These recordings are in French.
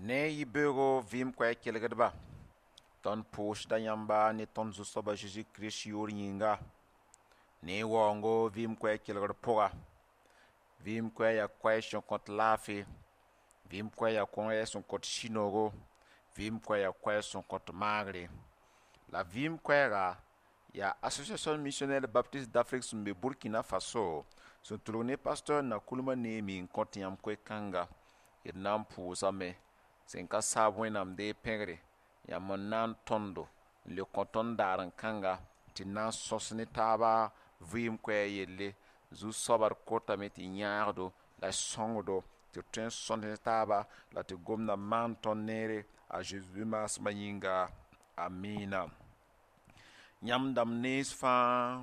Ne yi beogo vɩɩm koɛɛ kelgdba tõnd pʋʋsda yãmba ne tõnd Zu-soaba Zeezi Kirist yoor yĩnga ne waoongo vɩɩm koɛɛ kelgd pʋga. Vɩɩm koɛɛ yaa koɛɛ sẽn kõt laafɩ, vɩɩm koɛɛ yaa koɛɛ sẽn kõt sũ-noogo, vɩɩm koɛɛ yaa koɛɛ sẽn kõt maagre. La vɩɩm koɛɛga yaa Association Missionnaire Baptiste d'Afrique sẽn be Burkina Faso sẽn tʋlg ne pasteur Nakulma Neemi n kõt yãmb koe-kãnga. D na n pʋʋsame sẽn ka saab Wẽnnaam dee pẽgre, yãmb n na n tõndo n le kõ tõnd daar n kãnga tɩ na n sõs ne taaba vɩɩm koɛɛ yelle. Zu-soaba d kotame tɩ yãagdo la sõngdo tɩ d tõe n sõs ne taaba la tɩ gomda maan tõnd neere a Zeezi maasmã yĩnga. Amiina. Yãmb dãmb nees fãa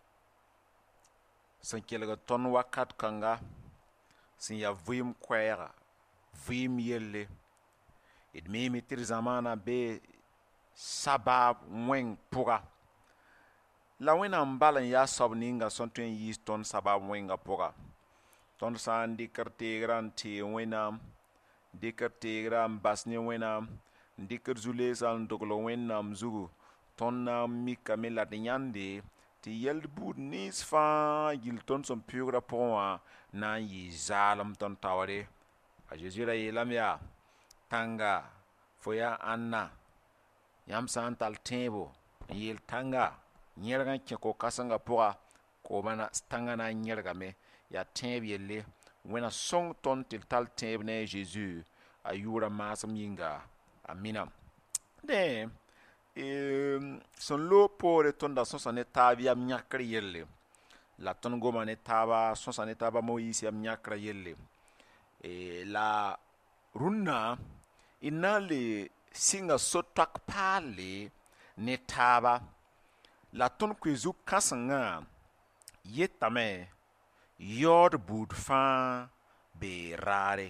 sẽn kelg tõnd wakat kãnga sẽn yaa vɩɩm koɛɛga, vɩɩm yelle. D miime tɩ d zãmaana bee sabaab wẽng pʋga. La Wẽnnaam bal n yaa soab ninga sẽn tõe n yiis tõnd sabaab wẽnga pʋga. Tõnd sã n dɩkr teegrã n tee Wẽnnaam, dɩkr teegrã n bas ne Wẽnnaam, n dɩkr zu-leesã n dogl Wẽnnaam zugu, tõnd na n mikame la d yãnde tɩ yɛl buud nins fãa gill tõnd sẽn pʋʋgrã pʋgẽ wã na n yɩ zaalem tõnd taoore. A Zeezi ra yeelame yaa, tãnga fo yaa ãnna? Yãmb sã n tall tẽebo n yeel tãnga yẽrg n kẽ ko-kãsengã pʋga, tãngã na n yẽrgame. Yaa tẽeb yelle. Wẽna sõng tõnd tɩ d tall tẽeb ne a Zeezi a yʋʋra maasem yĩnga. Amina. Dẽ, sẽn loog poore tõnd da sõsa ne taab yam yãkr yelle, la tõnd goma ne taaba sõsa ne taaba Moyiis yam yãkrã yelle. La rũnnã d na n le sɩnga so-toak paalle ne taaba. La tõnd koe-zu-kãsengã yetame yaood buud fãa bee raare.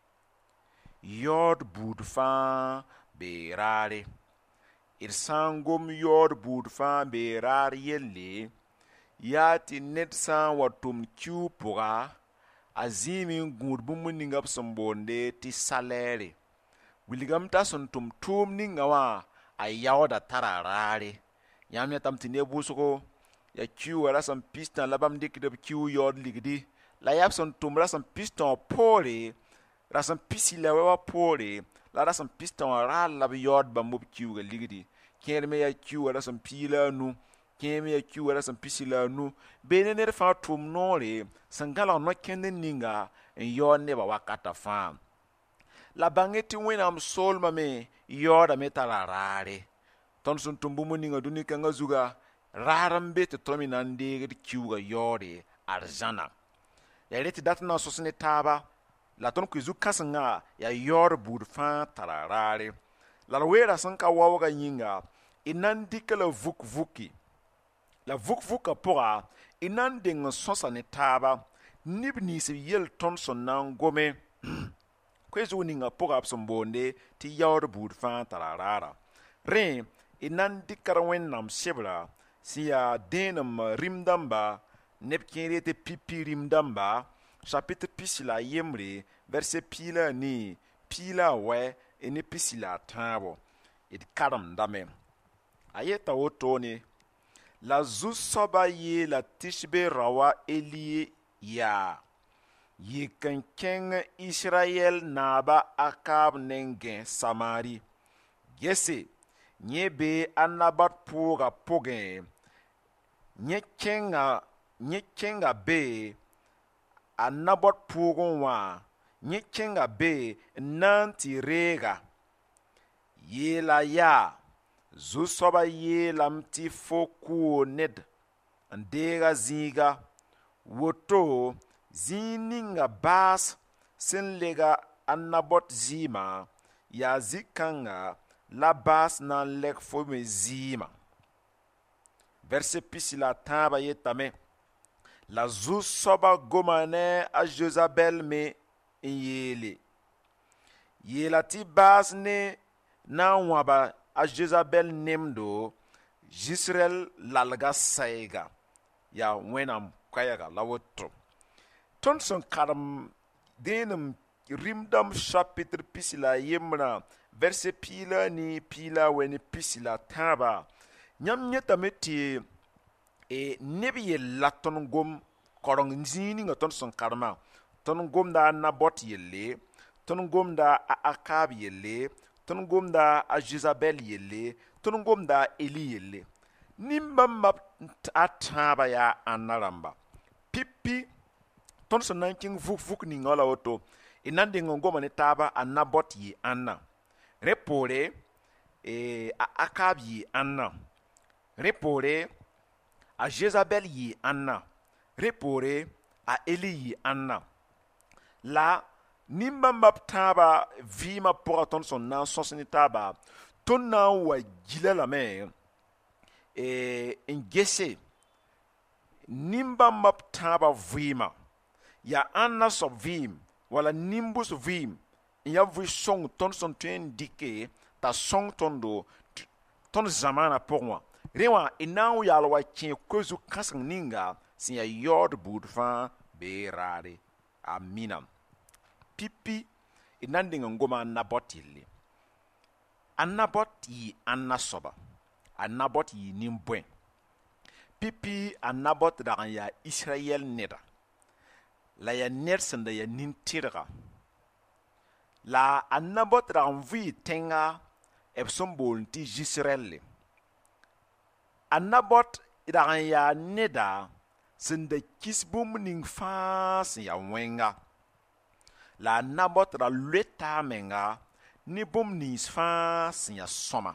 Yaood buud fãa bee raare. D sã n gom yaood buud fãa bee raar yelle, yaa tɩ ned sã n wa tʋmd kiu pʋga, a zĩime n gũud bũmb ninga b sẽn boonde tɩ salɛɛre. Wilgame t'a sẽn tʋm tʋʋm ninga wã a yaooda tara raare. Yãmb yãtame tɩ neb wʋsgo yaa kiuwã ra sẽn pistã la bãmb dɩkd b kiu yaood ligdi, la yaa b sẽn tʋm ra sẽn pistã wã poore, ra sẽn pisi la wã poore, la ra sẽn pistã wã raar la b yaood bãmb b kiuugã ligdi. Kẽer me yaa kiuwã ra sẽn pii la a nu, kẽer me yaa kiuwã ra sẽn pisi la a nu. Bee ne ned fãa tʋʋm noore sẽn gãlg no-kẽnd ninga n yaood nebã wakata fãa. La bãnge tɩ Wẽnnaam soolmame yaoodame tara raare. Tõnd sẽn tʋm bũmb ninga dũni-kãngã zuga, raar n be tɩ tõnd me na n deegd kiuugã yaoode arzãna. Yaa rẽ tɩ dat n na n sõs ne taaba, la tõnd koe-zu-kãsengã yaa yaood buud fãa tara raare. La d weerã sẽn ka waoogã yĩnga, d na n dɩka la vuk-vuki. La vuk-vukã pʋga, d na n deng n sõsa ne taaba. Neb nins b yell tõnd sẽn na n gome koe-zug ninga pʋga b sẽn boonde tɩ yaood buud fãa tara raara. Rẽ, d na n dɩkd Wẽnnaam sebrã sẽn yaa dẽenem rĩm-dãmba, neb kẽer tɩ pipi rĩm-dãmba, chapitr pisi la a yembre, verset pii la a nii, pii la a wɛ, ne pisi la a tãabo. D karemdame. A yeta wotone, la zu-soaba yeela tɩsbe rao wa Eli yaa, yik n kẽng Israyɛl naaba Akaab nengẽ Samari. Gese, yẽ bee a Nabat pʋʋgã pʋgẽ, yẽ kẽnga bee a Nabat pʋʋgẽ wã, yẽ kẽnga bee n na n tɩ reega. Yeela yaa, zu-soaba yeelame tɩ fo kuo ned n deega zĩiga, woto zĩig ninga baas sẽn lega a Nabat zɩɩmã yaa zĩ-kãnga la baas na n lɛg fo me zɩɩmã. Verset pisi la a tãabã yetame, la zu-soaba goma ne a Jezabɛl me n yeela tɩ baas ne na n wãba a Jezabɛl nemdo, Zɩsrɛl lalga sɛɛga. Yaa Wẽnnaam koɛɛga la woto. Tõnd sẽn karem dẽenem Rimdam chapitre pisila yemra verset pila ni pila weni pisila taba. Nyam nyetame ti nebi yella ton gom korong nzini nga ton son karma. Ton gom da Nabot yelle, ton gom da Akab yelle, ton gom da Jezabel yelle, ton gom da Eli yelle. Nimba map ataba ya anaramba. Pipi ton son nanking vuk ni ngola oto. Inande ngoma ne taba Nabot yi anna. Repore Akab yi anna. Repore a Jezabel yi anna. Repore a Eli yi anna. La nimba map taba vima pour ton son nan sosni taba. Ton nan wa gila la me ngese nimba map taba vima ya anna so vim wala nimbus vim ya vu song ton son tuen dike ta song tondo ton zamana pour moi rewa inaw ya la kin kozu kasang ninga sin ya yord budfa berare amina pipi inandinga ngoma Nabot yelle Nabot yi anna soba Nabot yi nimbwen pipi Nabot da ya Israel neda la ya nersen da ya nintirga la Nabot da vi tenga ebsombol ti Israel Nabot da ya neda sende kisbum ning fas ya wenga la Nabot da leta menga ni bum nis fas ya soma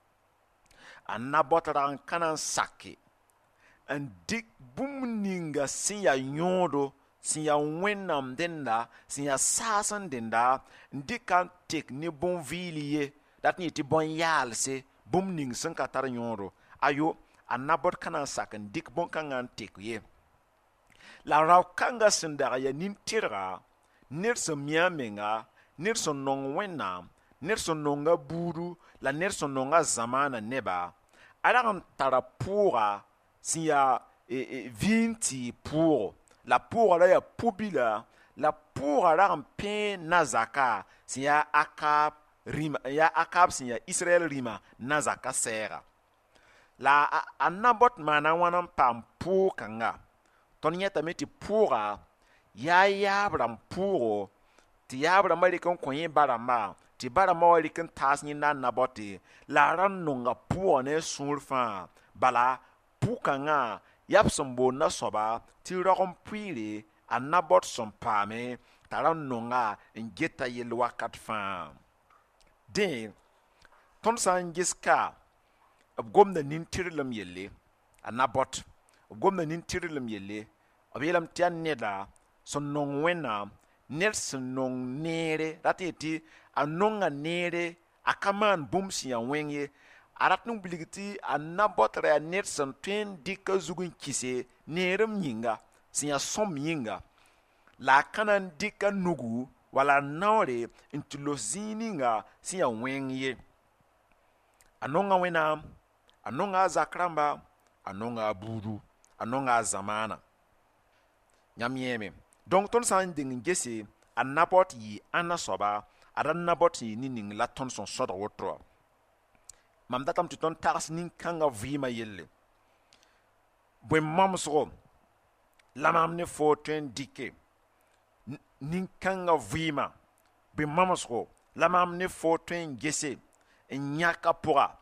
Nabot da kanan sake en dik bum ninga sin ya nyodo sin ya wenam denda sin ya sasan denda ndikan tek ni bum viliye dat ni ti bon yalse bum ning sin katar nyodo ayo Nabot kanan saken dik bon kangan tek ye la raw kanga sinda ya nintirga nirso miamenga nirso nong wenam nirso nonga buru la nirso nonga zamana neba aran tara pura si ya vinti pour la pour la ya pubila la pour la pe nazaka si ya Akab rima ya Akab si ya Israel rima nazaka sera la Nabot mana wanan pam pour kanga ton yeta meti pura ya yabram puro ti yabra marikon konye barama ti barama walikin tasni na Naboti la ran nunga puro ne sulfa bala pukanga yapsombo na soba ti rogom puire Nabot son pame taran nunga ngeta yel wakat fa den ton san giska gomna nintirlum yelle Nabot gomna nintirlum yelle abelam tian neda son non wena nelson non nere rateti anonga nere akaman bumsi ya wenye aratnu biligiti Nabot ra nelson twen dika zugun kise nerem nyinga sinya som yinga la kanan dika nugu wala naure intulo zininga sinya wenye anonga wena anonga zakramba anonga buru anonga zamana nyamieme donc ton san ding gese Nabot yi anna soba ada Nabot yi ning la ton son sodo wotro mam datam tu ton tax nin kanga vima yelle bwe mamso la mam ne fo twen dike nin kanga vima bwe mamso la mam ne fo twen gese nyaka pora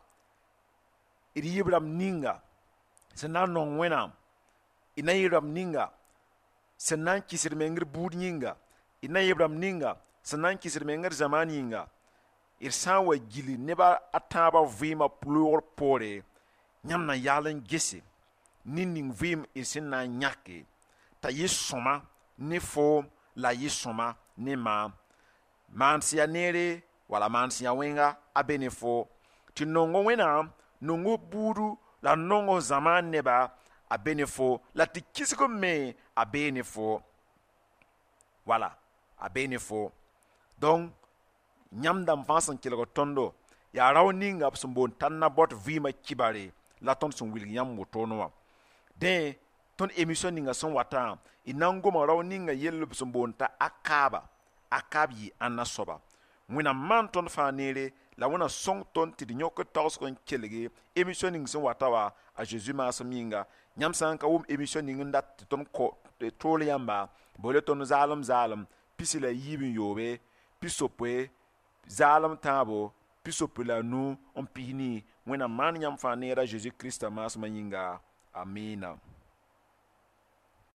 iri yibram ninga senan non wena ina yibram ninga senan kisir mengir bud nyinga ina yibram ninga senan kisir mengir zaman yinga irsan wa gili neba ataba vima plur pore nyamna yalen gese ninning vim isin na nyake ta yisoma ne fo la yisoma ne man siya nere wala man siya wenga abene fo ti nongo wena nongo buru la nongo zaman neba abene fo la ti kisiko me abene fo voilà abene fo donc nyamdam fansan kilgo tondo ya rawninga absumbon tan Nabot vima kibare la ton son William motonoa de ton émission ninga son wata inango ma rawninga yello absumbon ta Akaba a kab yɩ ãnna soaba. Wẽnnaam maan tõnd fãa neere la wẽna sõng tõnd tɩ d yõk d tagsg n kelge émission ning sẽn wata wa a Zeezi maasem yĩnga. Yãmb sã n ka wʋm émission ning n dat tɩ tõnd tool yãmba bole tõnd zaalem pisi la yiib n yoobe pisopoe zaalem tãabo pisopo la nu n pis nii. Wẽnnaam maan yãmb fãa neera Zeezi Kiristã maasmã yĩnga. Amiina.